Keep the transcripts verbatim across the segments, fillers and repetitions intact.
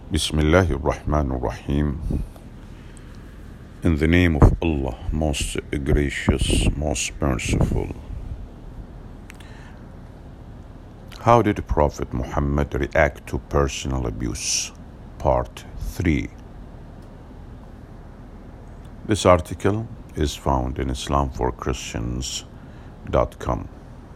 Bismillahir Rahmanir Rahim. In the name of Allah, most gracious, most merciful. How did Prophet Muhammad react to personal abuse? Part three. This article is found in islam for christians dot com.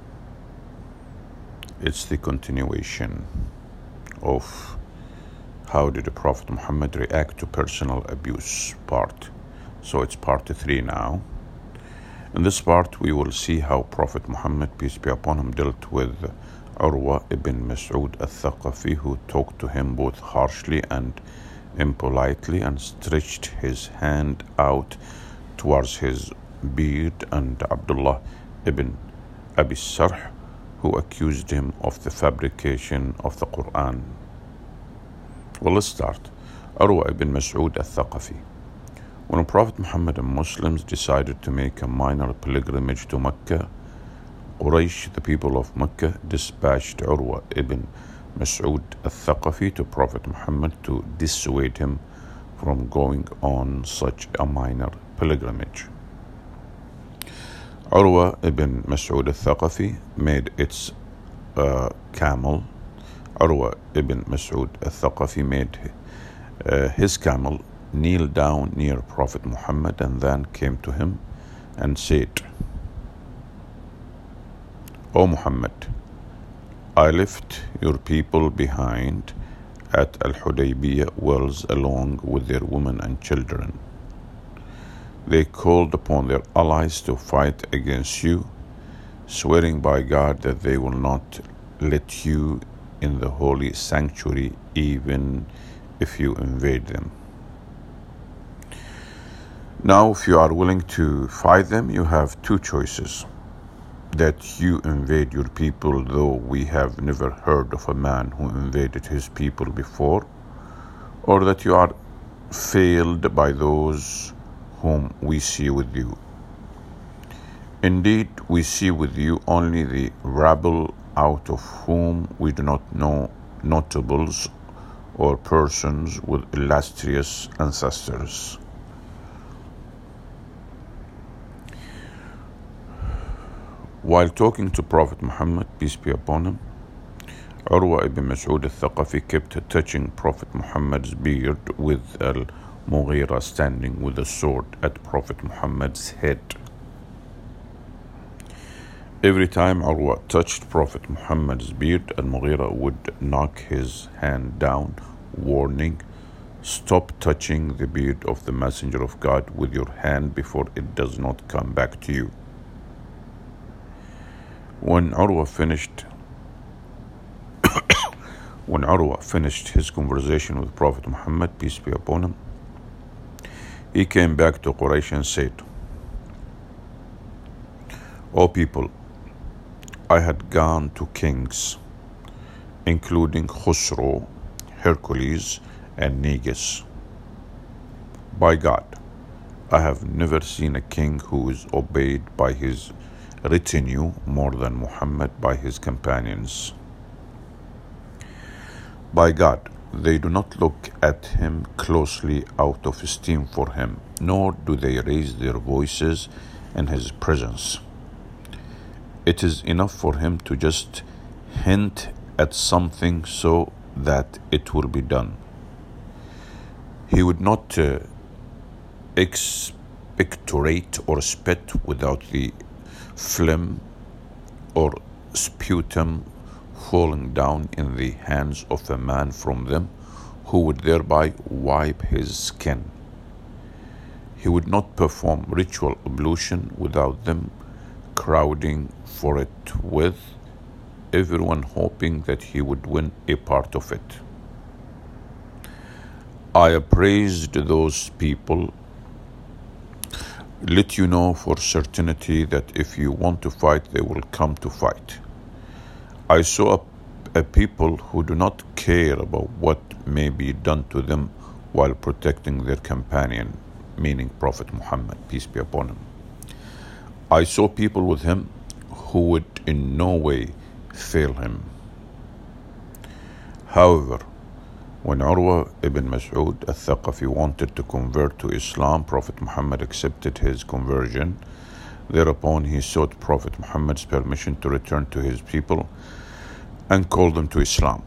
It's the continuation of how did the Prophet Muhammad react to personal abuse part. So it's part three now. In this part, we will see how Prophet Muhammad, peace be upon him, dealt with Urwa ibn Mas'ud al-Thaqafi, who talked to him both harshly and impolitely and stretched his hand out towards his beard, and Abdullah ibn Abi Sarh, who accused him of the fabrication of the Quran. Well, let's start. Urwa ibn Mas'ud al-Thaqafi. When Prophet Muhammad and Muslims decided to make a minor pilgrimage to Mecca, Quraysh, the people of Mecca, dispatched Urwa ibn Mas'ud al-Thaqafi to Prophet Muhammad to dissuade him from going on such a minor pilgrimage. Urwa ibn Mas'ud al-Thaqafi made its uh, camel Urwa ibn Mas'ud al-Thaqafi made uh, his camel kneel down near Prophet Muhammad and then came to him and said, O Muhammad, I left your people behind at Al-Hudaybiyah wells along with their women and children. They called upon their allies to fight against you, swearing by God that they will not let you in the holy sanctuary even if you invade them. Now, if you are willing to fight them, you have two choices: that you invade your people, though we have never heard of a man who invaded his people before, or that you are failed by those whom we see with you. Indeed, we see with you only the rabble, out of whom we do not know notables or persons with illustrious ancestors. While talking to Prophet Muhammad, peace be upon him, Urwa ibn Mas'ud al-Thaqafi kept touching Prophet Muhammad's beard, with Al-Mughira standing with a sword at Prophet Muhammad's head. Every time Urwa touched Prophet Muhammad's beard, Al-Mughira would knock his hand down, warning, "Stop touching the beard of the Messenger of God with your hand before it does not come back to you." When Urwa finished when Urwa finished his conversation with Prophet Muhammad, peace be upon him, he came back to Quraysh and said, O people, I had gone to kings, including Khusro, Hercules, and Negus. By God, I have never seen a king who is obeyed by his retinue more than Muhammad by his companions. By God, they do not look at him closely out of esteem for him, nor do they raise their voices in his presence. It is enough for him to just hint at something so that it will be done. He would not uh, expectorate or spit without the phlegm or sputum falling down in the hands of a man from them, who would thereby wipe his skin. He would not perform ritual ablution without them crowding for it, with everyone hoping that he would win a part of it. I appraised those people. Let you know for certainty that if you want to fight, they will come to fight. I saw a, a people who do not care about what may be done to them while protecting their companion, meaning Prophet Muhammad, peace be upon him. I saw people with him who would in no way fail him. However, When Urwa ibn Mas'ud al-Thaqafi wanted to convert to Islam, Prophet Muhammad accepted his conversion. Thereupon he sought Prophet Muhammad's permission to return to his people and call them to Islam.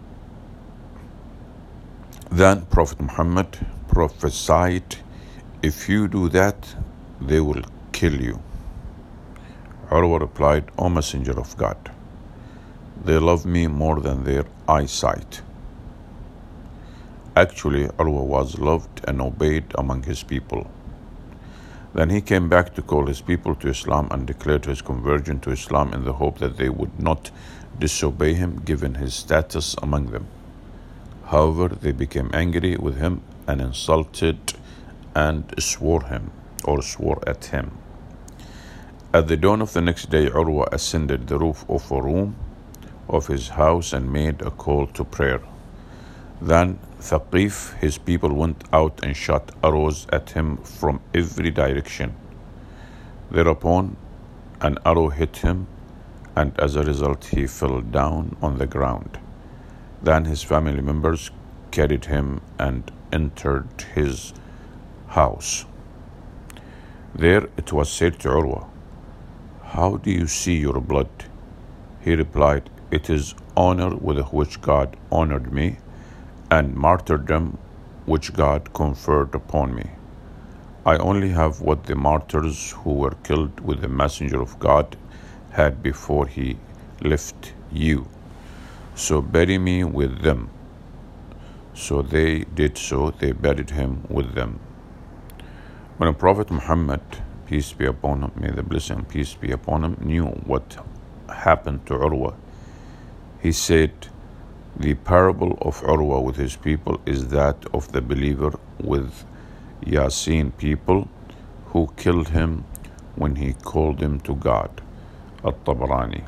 Then Prophet Muhammad prophesied, "If you do that, they will kill you." Urwa replied, "O Messenger of God, they love me more than their eyesight." Actually, Urwa was loved and obeyed among his people. Then he came back to call his people to Islam and declared his conversion to Islam in the hope that they would not disobey him given his status among them. However, they became angry with him and insulted and swore him or swore at him. At the dawn of the next day, Urwa ascended the roof of a room of his house and made a call to prayer. Then Thaqif, his people, went out and shot arrows at him from every direction. Thereupon, an arrow hit him, and as a result, he fell down on the ground. Then his family members carried him and entered his house. There it was said to Urwa, "How do you see your blood?" He replied, "It is honor with which God honored me, and martyrdom which God conferred upon me. I only have what the martyrs who were killed with the messenger of God had before he left you. So bury me with them." So they did so, they buried him with them. When Prophet Muhammad, peace be upon him, may the blessing and peace be upon him, knew what happened to Urwa, he said, "The parable of Urwa with his people is that of the believer with Yasin people who killed him when he called them to God." At-Tabarani.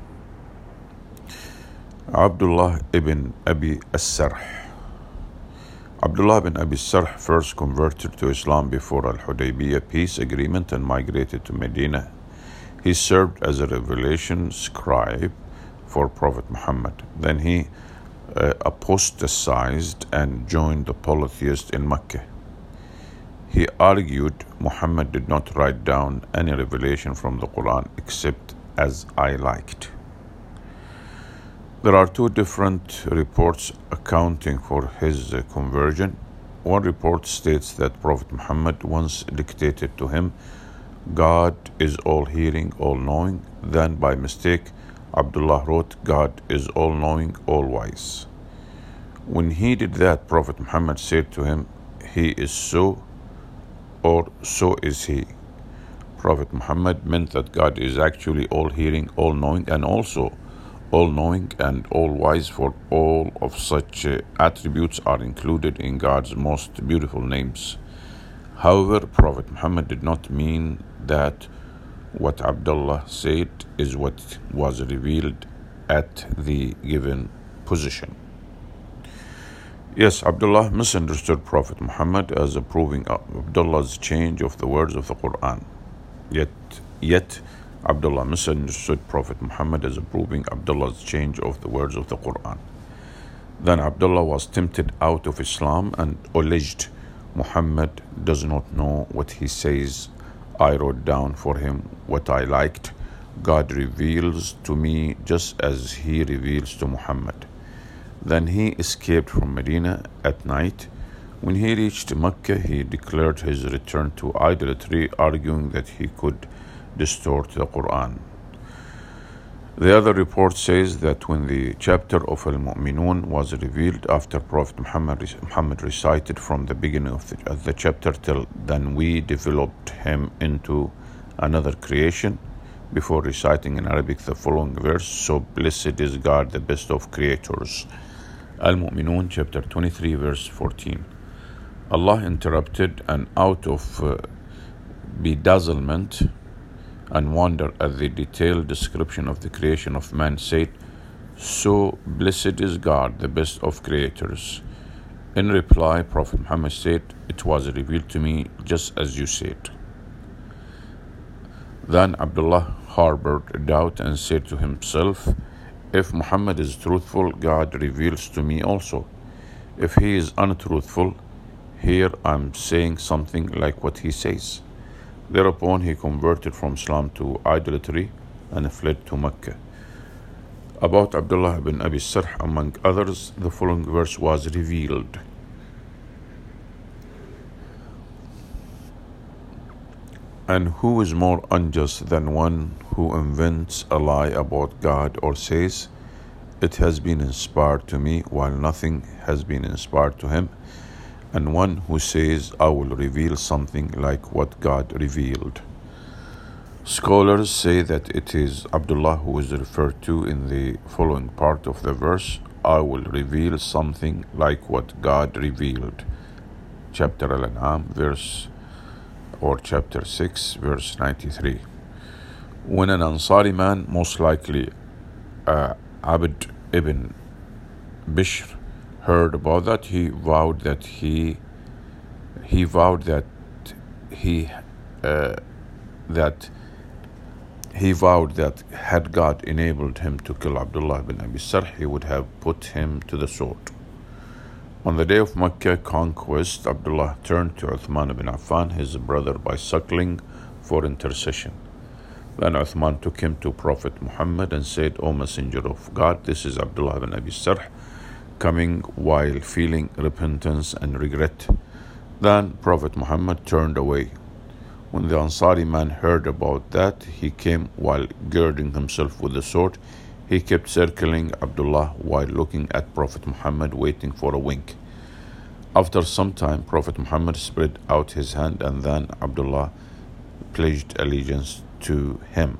Abdullah ibn Abi as-Sarh. Abdullah ibn Abi as-Sarh first converted to Islam before Al-Hudaybiyah peace agreement and migrated to Medina. He served as a revelation scribe for Prophet Muhammad. Then he uh, apostatized and joined the polytheists in Mecca. He argued Muhammad did not write down any revelation from the Quran except as I liked. There are two different reports accounting for his uh, conversion. One report states that Prophet Muhammad once dictated to him, "God is all-hearing, all-knowing." Then by mistake, Abdullah wrote, "God is all-knowing, all-wise." When he did that, Prophet Muhammad said to him, "He is so, or so is he." Prophet Muhammad meant that God is actually all-hearing, all-knowing, and also all-knowing and all-wise, for all of such uh, attributes are included in God's most beautiful names. However, Prophet Muhammad did not mean that what Abdullah said is what was revealed at the given position. Yes, Abdullah misunderstood Prophet Muhammad as approving Abdullah's change of the words of the Quran. Yet, yet Abdullah misunderstood Prophet Muhammad as approving Abdullah's change of the words of the Quran. Then Abdullah was tempted out of Islam and alleged, "Muhammad does not know what he says. I wrote down for him what I liked. God reveals to me just as he reveals to Muhammad." Then he escaped from Medina at night. When he reached Mecca, he declared his return to idolatry, arguing that he could distort the Quran. The other report says that when the chapter of Al-Mu'minun was revealed after Prophet Muhammad, Muhammad recited from the beginning of the, of the chapter till then, we developed him into another creation, before reciting in Arabic the following verse, "So blessed is God, the best of creators." Al-Mu'minun chapter twenty-three verse fourteen. Allah interrupted, and out of uh, bedazzlement and wonder at the detailed description of the creation of man, said, "So blessed is God, the best of creators." In reply, Prophet Muhammad said, "It was revealed to me just as you said." Then Abdullah harbored doubt and said to himself, "If Muhammad is truthful, God reveals to me also. If he is untruthful, here I'm saying something like what he says. Thereupon he converted from Islam to idolatry and fled to Mecca. About Abdullah ibn Abi Sarh, among others, the following verse was revealed. And who is more unjust than one who invents a lie about God or says, "It has been inspired to me," while nothing has been inspired to him, and one who says, "I will reveal something like what God revealed." Scholars say that it is Abdullah who is referred to in the following part of the verse, "I will reveal something like what God revealed." Chapter Al-An'am, verse or chapter six, verse ninety-three. When an Ansari man, most likely uh, Abd ibn Bishr, heard about that, he vowed that he he vowed that he uh, that he vowed that had God enabled him to kill Abdullah ibn Abi Sarh, he would have put him to the sword. On the day of Mecca conquest, Abdullah turned to Uthman ibn Affan, his brother, by suckling for intercession. Then Uthman took him to Prophet Muhammad and said, "O Messenger of God, this is Abdullah ibn Abi Sarh, coming while feeling repentance and regret." Then Prophet Muhammad turned away. When the Ansari man heard about that, he came while girding himself with the sword. He kept circling Abdullah while looking at Prophet Muhammad, waiting for a wink. After some time, Prophet Muhammad spread out his hand, and then Abdullah pledged allegiance to him.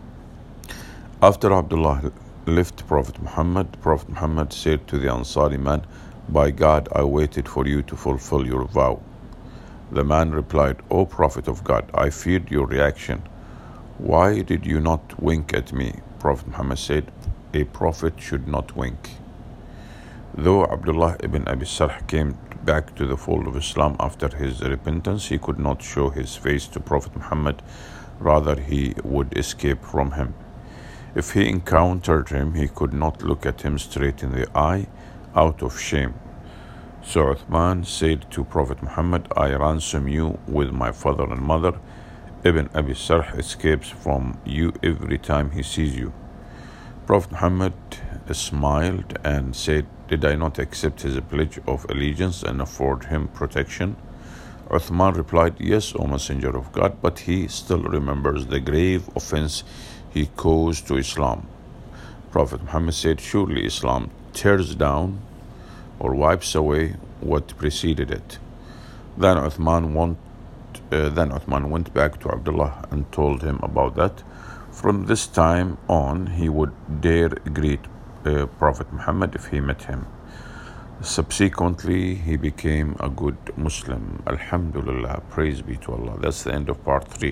After Abdullah left Prophet Muhammad, Prophet Muhammad said to the Ansari man, "By God, I waited for you to fulfill your vow." The man replied, "O Prophet of God, I feared your reaction. Why did you not wink at me?" Prophet Muhammad said, "A prophet should not wink." Though Abdullah ibn Abi Sarh came back to the fold of Islam after his repentance, he could not show his face to Prophet Muhammad. Rather, he would escape from him. If he encountered him, he could not look at him straight in the eye out of shame. So Uthman said to Prophet Muhammad, "I ransom you with my father and mother. Ibn Abi Sarh escapes from you every time he sees you." Prophet Muhammad smiled and said, "Did I not accept his pledge of allegiance and afford him protection?" Uthman replied, "Yes, O Messenger of God, but he still remembers the grave offense he caused to Islam." Prophet Muhammad said, "Surely Islam tears down or wipes away what preceded it." Then Uthman want, uh, then Uthman went back to Abdullah and told him about that. From this time on, he would dare greet uh, Prophet Muhammad if he met him. Subsequently, he became a good Muslim. Alhamdulillah, praise be to Allah. That's the end of part three.